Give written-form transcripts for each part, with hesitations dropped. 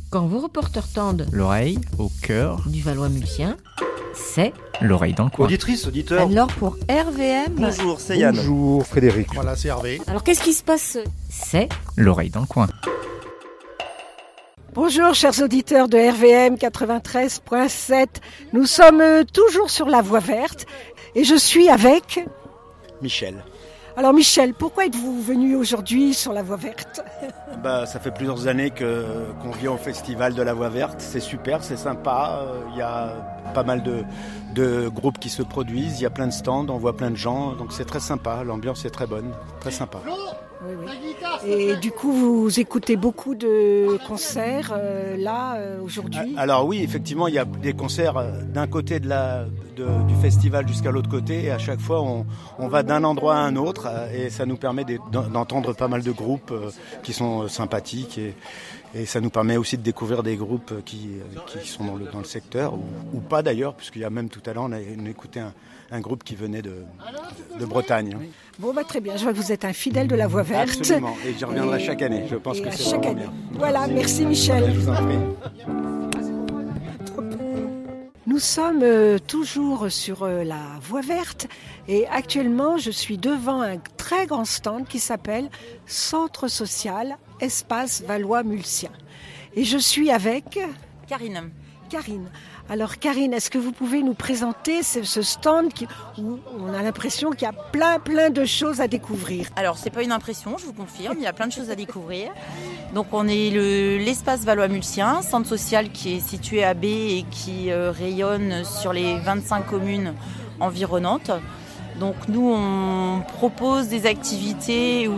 Quand vos reporters tendent l'oreille au cœur du Valois-Mulsien, c'est l'oreille dans le coin. Auditrice, auditeur. alors pour RVM. Bonjour, c'est Yann. Bonjour Frédéric. Voilà, c'est Hervé. Alors qu'est-ce qui se passe? C'est L'oreille dans le coin. Bonjour chers auditeurs de RVM 93.7. Nous sommes toujours sur la Voie Verte et je suis avec... Michel. Alors Michel, pourquoi êtes-vous venu aujourd'hui sur la Voie Verte? Ça fait plusieurs années qu'on vient au festival de la Voie Verte. C'est super, c'est sympa. Il y a pas mal de groupes qui se produisent. Il y a plein de stands, on voit plein de gens. Donc c'est très sympa. L'ambiance est très bonne, très sympa. Oui. Et du coup, vous écoutez beaucoup de concerts aujourd'hui? Alors oui, effectivement, il y a des concerts d'un côté du festival jusqu'à l'autre côté. Et à chaque fois, on va d'un endroit à un autre. Et ça nous permet d'entendre pas mal de groupes qui sont sympathiques. Et ça nous permet aussi de découvrir des groupes qui sont dans le secteur, ou pas d'ailleurs, puisqu'il y a même tout à l'heure, on a écouté un groupe qui venait de Bretagne. Bon, très bien, je vois que vous êtes un fidèle de la Voie Verte. Absolument, et j'y reviendrai chaque année, je pense que c'est vraiment bien. Voilà, merci Michel. Je vous en prie. Nous sommes toujours sur la Voie Verte et actuellement je suis devant un très grand stand qui s'appelle Centre social Espace Valois-Mulsien. Et je suis avec Karine. Alors Karine, est-ce que vous pouvez nous présenter ce stand où on a l'impression qu'il y a plein de choses à découvrir? Alors c'est pas une impression, je vous confirme, il y a plein de choses à découvrir. Donc on est l'espace Valois-Mulsien, centre social qui est situé à B et qui rayonne sur les 25 communes environnantes. Donc nous on propose des activités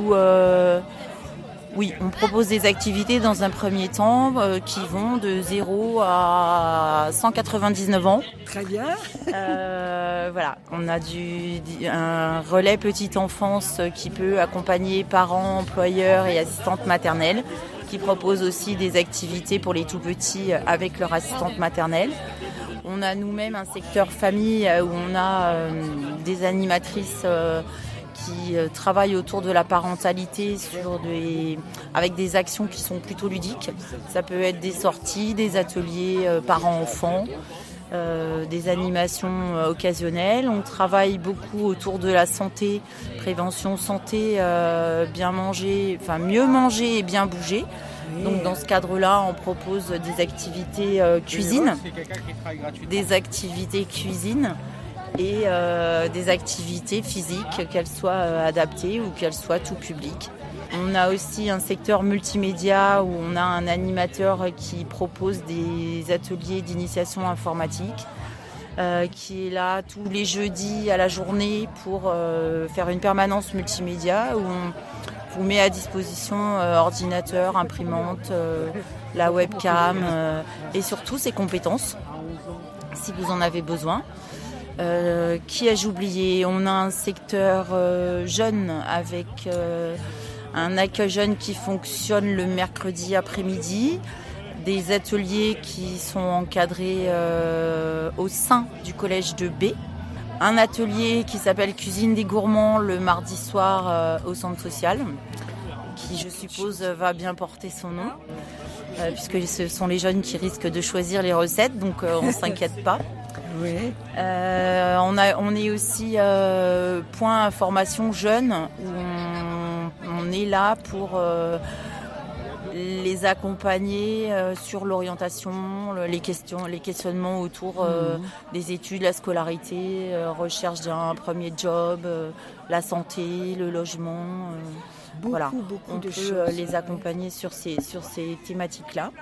on propose des activités dans un premier temps qui vont de 0 à 199 ans. Très bien. Voilà, on a un relais petite enfance qui peut accompagner parents, employeurs et assistantes maternelles, qui propose aussi des activités pour les tout petits avec leur assistante maternelle. On a nous-mêmes un secteur famille où on a des animatrices qui travaillent autour de la parentalité avec des actions qui sont plutôt ludiques. Ça peut être des sorties, des ateliers parents-enfants, des animations occasionnelles. On travaille beaucoup autour de la santé, prévention santé, mieux manger et bien bouger. Donc dans ce cadre-là, on propose des activités cuisine, et des activités physiques, qu'elles soient adaptées ou qu'elles soient tout public. On a aussi un secteur multimédia où on a un animateur qui propose des ateliers d'initiation informatique, qui est là tous les jeudis à la journée pour faire une permanence multimédia où on vous met à disposition ordinateur, imprimante, la webcam et surtout ses compétences si vous en avez besoin. Qui ai-je oublié? On a un secteur jeune avec un accueil jeune qui fonctionne le mercredi après-midi, des ateliers qui sont encadrés au sein du collège de B, un atelier qui s'appelle Cuisine des gourmands le mardi soir au centre social, qui je suppose va bien porter son nom, puisque ce sont les jeunes qui risquent de choisir les recettes, donc on ne s'inquiète pas. Oui. On est aussi point information jeune où on est là pour les accompagner sur l'orientation, les questionnements autour des études, la scolarité, recherche d'un premier job, la santé, le logement. Beaucoup on de peut choses. les accompagner sur ces thématiques-là.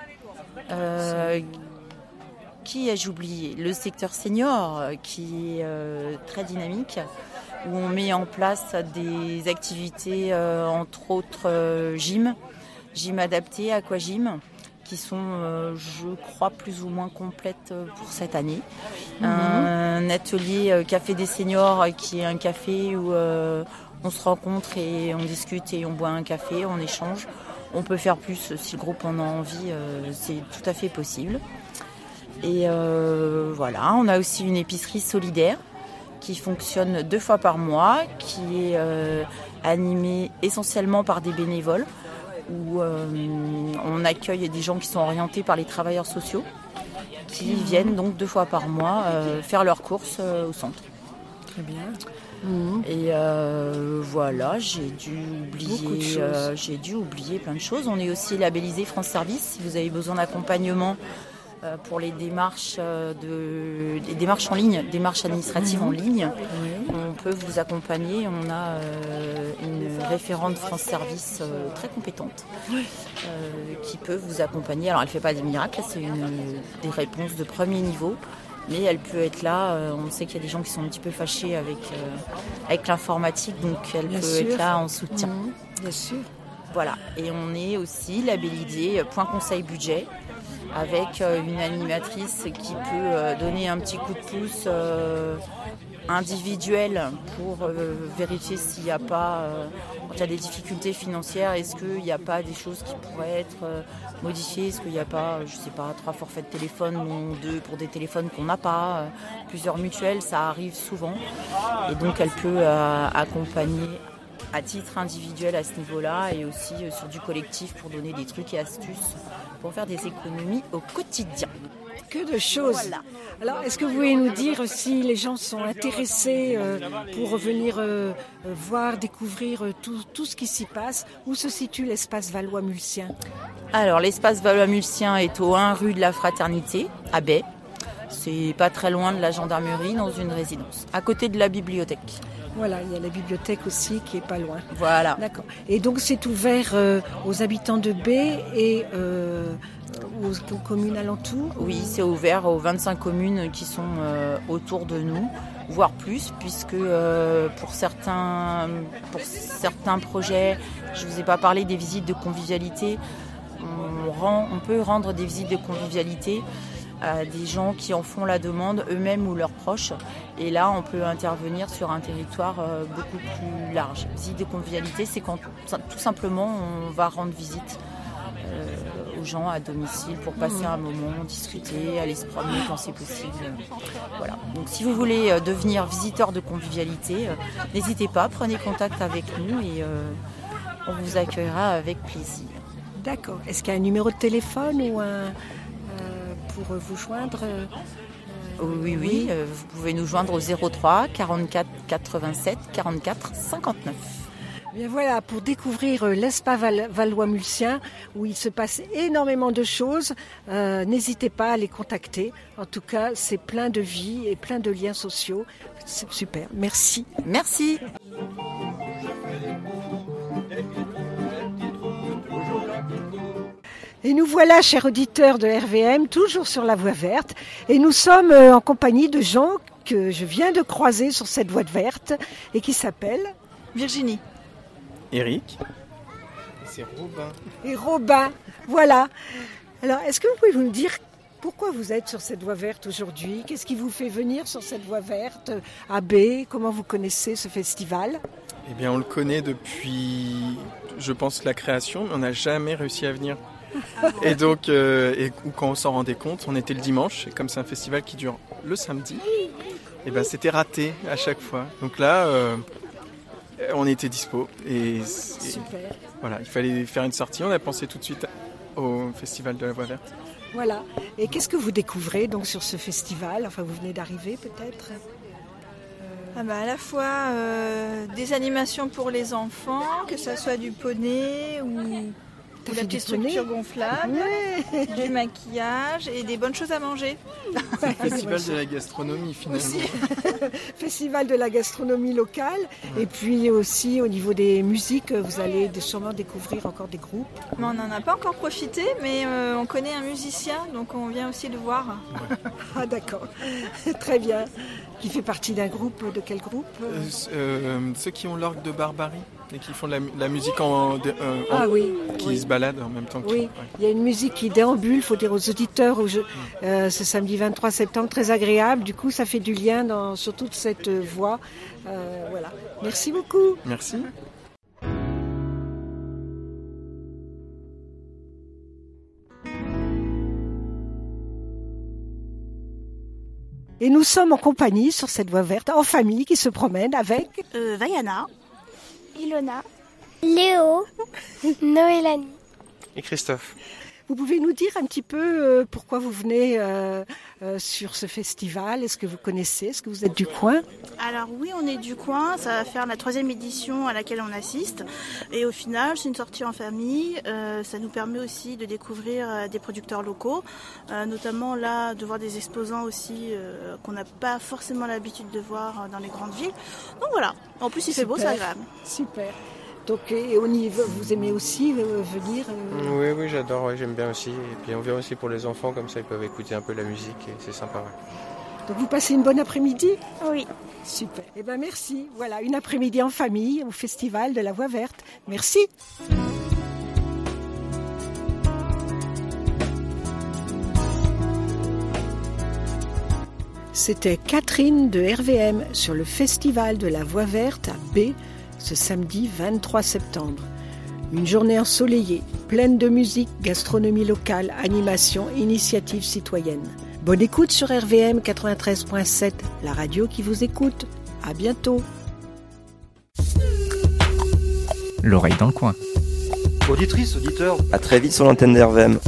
Qui ai-je oublié? Le secteur senior qui est très dynamique, où on met en place des activités, entre autres gym adapté, aquagym, qui sont, je crois, plus ou moins complètes pour cette année. Un atelier Café des seniors, qui est un café où on se rencontre et on discute et on boit un café, on échange. On peut faire plus si le groupe en a envie, c'est tout à fait possible. Et on a aussi une épicerie solidaire qui fonctionne 2 fois par mois, qui est animée essentiellement par des bénévoles, où on accueille des gens qui sont orientés par les travailleurs sociaux qui viennent donc 2 fois par mois faire leurs courses au centre. Très bien. Et voilà, j'ai dû oublier plein de choses. On est aussi labellisé France Service. Si vous avez besoin d'accompagnement pour les démarches en ligne, démarches administratives en ligne, on peut vous accompagner. On a une référente France Service très compétente qui peut vous accompagner. Alors elle ne fait pas des miracles, c'est des réponses de premier niveau. Mais elle peut être là, on sait qu'il y a des gens qui sont un petit peu fâchés avec l'informatique, donc elle peut être là en soutien. Bien sûr. Voilà, et on est aussi labellisé Point Conseil Budget, avec une animatrice qui peut donner un petit coup de pouce individuel pour vérifier s'il n'y a pas, quand il y a des difficultés financières, est-ce qu'il n'y a pas des choses qui pourraient être modifiées, est-ce qu'il n'y a pas, 3 forfaits de téléphone ou 2 pour des téléphones qu'on n'a pas, plusieurs mutuelles, ça arrive souvent. Et donc elle peut accompagner à titre individuel à ce niveau-là et aussi sur du collectif pour donner des trucs et astuces pour faire des économies au quotidien. Que de choses. Voilà. Alors, est-ce que vous pouvez nous dire si les gens sont intéressés pour venir voir, découvrir tout ce qui s'y passe? Où se situe l'espace Valois-Mulcien? Alors, l'espace Valois-Mulcien est au 1 rue de la Fraternité, à Baie. C'est pas très loin de la gendarmerie, dans une résidence, à côté de la bibliothèque. Voilà, il y a la bibliothèque aussi qui est pas loin. Voilà. D'accord. Et donc c'est ouvert aux habitants de Baie et aux communes alentours? Oui, c'est ouvert aux 25 communes qui sont autour de nous, voire plus, puisque pour certains projets, je ne vous ai pas parlé des visites de convivialité, on peut rendre des visites de convivialité à des gens qui en font la demande, eux-mêmes ou leurs proches. Et là, on peut intervenir sur un territoire beaucoup plus large. Visite de convivialité, c'est quand tout simplement on va rendre visite aux gens à domicile pour passer un moment, discuter, aller se promener quand c'est possible. Voilà. Donc si vous voulez devenir visiteur de convivialité, n'hésitez pas, prenez contact avec nous et on vous accueillera avec plaisir. D'accord. Est-ce qu'il y a un numéro de téléphone ou pour vous joindre? Oui, vous pouvez nous joindre au 03 44 87 44 59. Bien voilà, pour découvrir l'espace Valois-Mulcien, où il se passe énormément de choses, n'hésitez pas à les contacter. En tout cas, c'est plein de vie et plein de liens sociaux. C'est super. Merci. Merci. Et nous voilà, chers auditeurs de RVM, toujours sur la voie verte. Et nous sommes en compagnie de gens que je viens de croiser sur cette voie verte et qui s'appellent Virginie. Eric. C'est Robin. Et Robin, voilà. Alors, est-ce que vous pouvez nous dire pourquoi vous êtes sur cette voie verte aujourd'hui? Qu'est-ce qui vous fait venir sur cette voie verte à Baie? Comment vous connaissez ce festival? Eh bien, on le connaît depuis, je pense, la création, mais on n'a jamais réussi à venir. Et donc, quand on s'en rendait compte, on était le dimanche, et comme c'est un festival qui dure le samedi, et ben c'était raté à chaque fois. Donc là, on était dispo. Et super. Voilà, il fallait faire une sortie. On a pensé tout de suite au festival de la Voie Verte. Voilà. Et qu'est-ce que vous découvrez donc sur ce festival? Enfin, vous venez d'arriver peut-être? À la fois des animations pour les enfants, que ça soit du poney ou la petite structure gonflable, du maquillage et des bonnes choses à manger. C'est le festival de la gastronomie finalement. Aussi. Festival de la gastronomie locale. Et puis aussi au niveau des musiques, vous allez sûrement découvrir encore des groupes. Mais on n'en a pas encore profité, mais on connaît un musicien, donc on vient aussi le voir. Ouais. Ah d'accord, très bien. Qui fait partie d'un groupe, de quel groupe? Ceux qui ont l'orgue de Barbarie et qui font de la musique qui se balade en même temps que... Oui, ouais. Il y a une musique qui déambule, il faut dire aux auditeurs, ce samedi 23 septembre, très agréable. Du coup, ça fait du lien sur toute cette voie. Voilà. Merci beaucoup. Merci. Et nous sommes en compagnie sur cette voie verte, en famille, qui se promène avec... Vaiana, Ilona, Léo, Noélanie. et Christophe. Vous pouvez nous dire un petit peu pourquoi vous venez sur ce festival? Est-ce que vous connaissez? Est-ce que vous êtes du coin? Alors oui, on est du coin. Ça va faire la 3e édition à laquelle on assiste. Et au final, c'est une sortie en famille. Ça nous permet aussi de découvrir des producteurs locaux. Notamment là, de voir des exposants aussi qu'on n'a pas forcément l'habitude de voir dans les grandes villes. Donc voilà. En plus, il fait beau, c'est agréable. Super. Donc, et vous aimez aussi venir Oui, j'adore, j'aime bien aussi. Et puis on vient aussi pour les enfants, comme ça ils peuvent écouter un peu la musique et c'est sympa. Ouais. Donc vous passez une bonne après-midi? Oui. Super. Eh bien merci. Voilà, une après-midi en famille au Festival de la Voie Verte. Merci. C'était Catherine de RVM sur le Festival de la Voie Verte à B, ce samedi 23 septembre. Une journée ensoleillée, pleine de musique, gastronomie locale, animation, initiative citoyenne. Bonne écoute sur RVM 93.7, la radio qui vous écoute. À bientôt. L'oreille dans le coin. Auditrice, auditeur, à très vite sur l'antenne d'RVM.